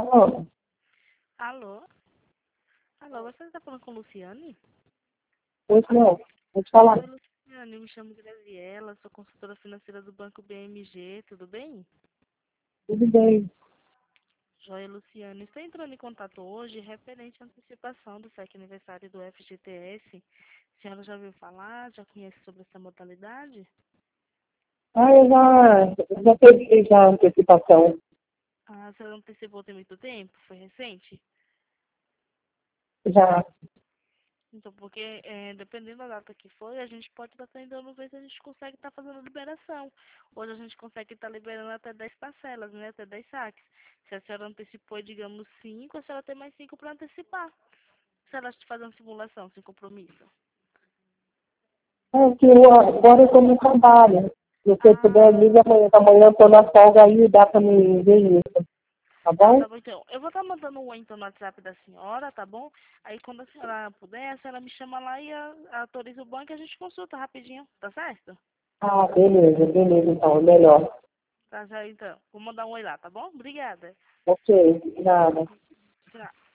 Alô? Alô? Alô, você está falando com Luciane? Pois não, vou te falar. Oi, Luciane, eu me chamo Graziela, sou consultora financeira do Banco BMG, tudo bem? Tudo bem. Joia, Luciane, estou entrando em contato hoje referente à antecipação do FEC aniversário do FGTS. A senhora já ouviu falar, já conhece sobre essa modalidade? Eu já peguei já a antecipação. Ah, a senhora antecipou tem muito tempo? Foi recente? Já. Então, porque dependendo da data que for, a gente pode estar tentando ver se a gente consegue estar fazendo liberação. Hoje a gente consegue estar liberando até 10 parcelas, né? Até 10 saques. Se a senhora antecipou, digamos, 5, a senhora tem mais 5 para antecipar. Se ela te fazer uma simulação sem compromisso. É que agora eu estou no trabalho. Se você puder, Ah, liga amanhã. Amanhã eu estou na folga aí, dá para me ver isso. Tá ah, bom? tá bom então. Eu vou estar mandando um oi então no WhatsApp da senhora, tá bom? Aí quando a senhora puder, a senhora me chama lá e autoriza o banco e a gente consulta rapidinho, tá certo? Ah, beleza, beleza então, é melhor. Tá já então. Vou mandar um oi lá, tá bom? Obrigada. Ok, nada. Tchau.